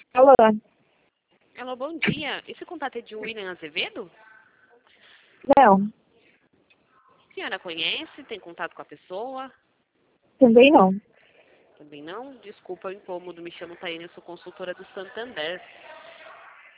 Alô? Alô, bom dia. Esse contato é de William Azevedo? Não, A senhora conhece? Tem contato com a pessoa? também não. Também não? Desculpa o incômodo. Me chamo Taine, eu sou consultora do Santander.